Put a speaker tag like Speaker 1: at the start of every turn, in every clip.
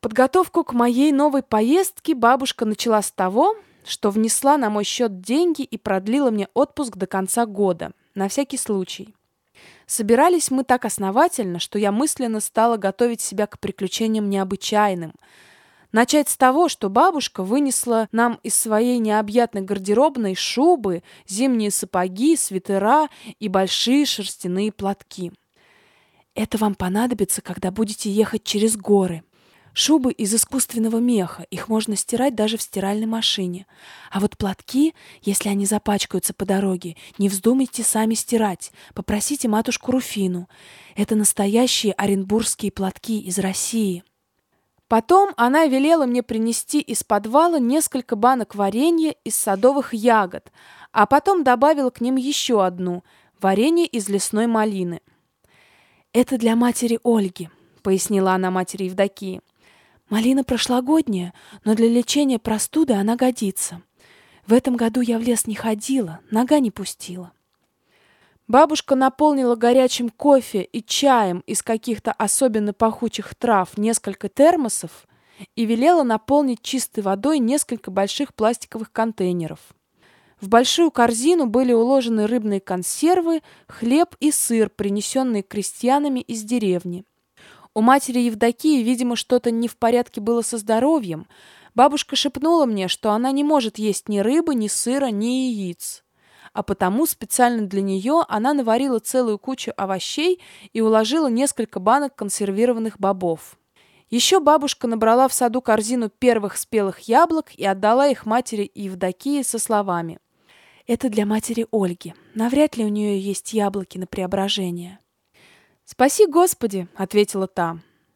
Speaker 1: Подготовку к моей новой поездке бабушка начала с того, что внесла на мой счет деньги и продлила мне отпуск до конца года, на всякий случай. Собирались мы так основательно, что я мысленно стала готовить себя к приключениям необычайным. Начать с того, что бабушка вынесла нам из своей необъятной гардеробной шубы, зимние сапоги, свитера и большие шерстяные платки. Это вам понадобится, когда будете ехать через горы. Шубы из искусственного меха, их можно стирать даже в стиральной машине. А вот платки, если они запачкаются по дороге, не вздумайте сами стирать, попросите матушку Руфину. Это настоящие оренбургские платки из России. Потом она велела мне принести из подвала несколько банок варенья из садовых ягод, а потом добавила к ним еще одну – варенье из лесной малины. «Это для матери Ольги», – пояснила она матери Евдокии. «Малина прошлогодняя, но для лечения простуды она годится. В этом году я в лес не ходила, нога не пустила». Бабушка наполнила горячим кофе и чаем из каких-то особенно пахучих трав несколько термосов и велела наполнить чистой водой несколько больших пластиковых контейнеров. В большую корзину были уложены рыбные консервы, хлеб и сыр, принесенные крестьянами из деревни. У матери Евдокии, видимо, что-то не в порядке было со здоровьем. Бабушка шепнула мне, что она не может есть ни рыбы, ни сыра, ни яиц. А потому специально для нее она наварила целую кучу овощей и уложила несколько банок консервированных бобов. Еще бабушка набрала в саду корзину первых спелых яблок и отдала их матери Евдокии со словами: «Это для матери Ольги. Навряд ли у нее есть яблоки на преображение». «Спаси Господи!» — ответила та.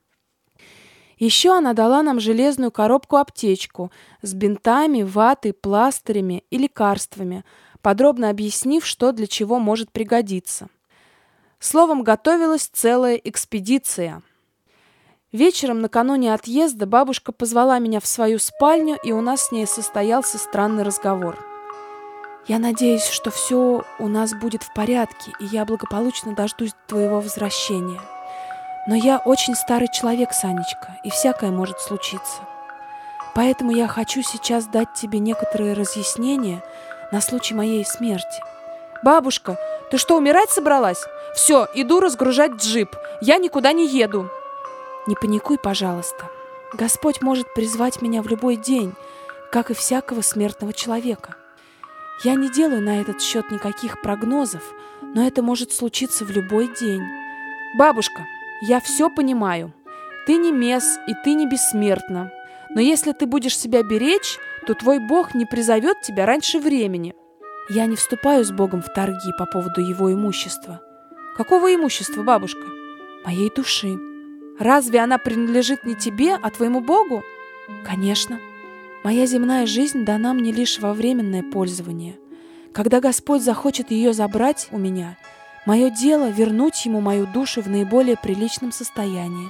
Speaker 1: Еще она дала нам железную коробку-аптечку с бинтами, ватой, пластырями и лекарствами, подробно объяснив, что для чего может пригодиться. Словом, готовилась целая экспедиция. Вечером накануне отъезда бабушка позвала меня в свою спальню, и у нас с ней состоялся странный разговор. «Я надеюсь, что все у нас будет в порядке, и я благополучно дождусь твоего возвращения. Но я очень старый человек, Санечка, и всякое может случиться. Поэтому я хочу сейчас дать тебе некоторые разъяснения на случай моей смерти». «Бабушка, ты что, умирать собралась? Все, иду разгружать джип. Я никуда не еду». «Не паникуй, пожалуйста. Господь может призвать меня в любой день, как и всякого смертного человека. Я не делаю на этот счет никаких прогнозов, но это может случиться в любой день». «Бабушка, я все понимаю. Ты не мес, и ты не бессмертна. Но если ты будешь себя беречь, то твой Бог не призовет тебя раньше времени». «Я не вступаю с Богом в торги по поводу его имущества». «Какого имущества, бабушка?» «Моей души». «Разве она принадлежит не тебе, а твоему Богу?» «Конечно. Моя земная жизнь дана мне лишь во временное пользование. Когда Господь захочет ее забрать у меня, мое дело — вернуть ему мою душу в наиболее приличном состоянии.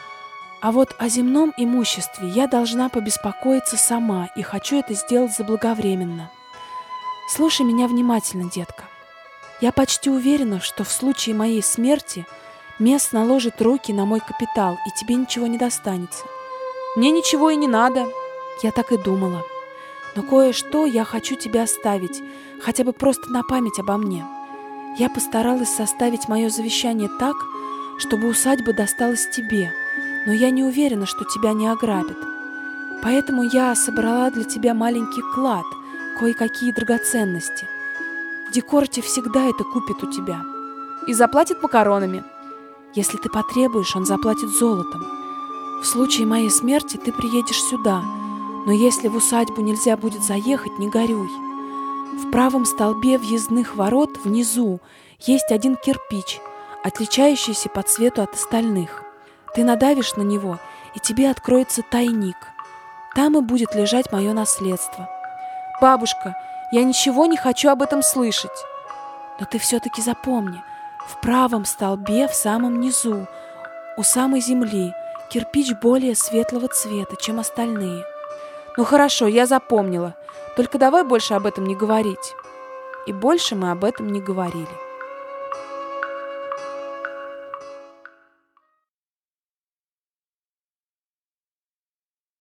Speaker 1: А вот о земном имуществе я должна побеспокоиться сама и хочу это сделать заблаговременно. Слушай меня внимательно, детка. Я почти уверена, что в случае моей смерти Мес наложит руки на мой капитал, и тебе ничего не достанется». «Мне ничего и не надо». «Я так и думала. Но кое-что я хочу тебе оставить, хотя бы просто на память обо мне. Я постаралась составить мое завещание так, чтобы усадьба досталась тебе, но я не уверена, что тебя не ограбят. Поэтому я собрала для тебя маленький клад, кое-какие драгоценности. Декорти всегда это купит у тебя. «И заплатит макаронами».
Speaker 2: «Если ты потребуешь, он заплатит золотом. В случае моей смерти ты приедешь сюда, но если в усадьбу нельзя будет заехать, не горюй. В правом столбе въездных ворот внизу есть один кирпич, отличающийся по цвету от остальных. Ты надавишь на него, и тебе откроется тайник. Там и будет лежать мое наследство».
Speaker 1: «Бабушка, я ничего не хочу об этом слышать».
Speaker 2: «Но ты все-таки запомни, в правом столбе в самом низу, у самой земли, кирпич более светлого цвета, чем остальные».
Speaker 1: «Ну хорошо, я запомнила. Только давай больше об этом не говорить». И больше мы об этом не говорили.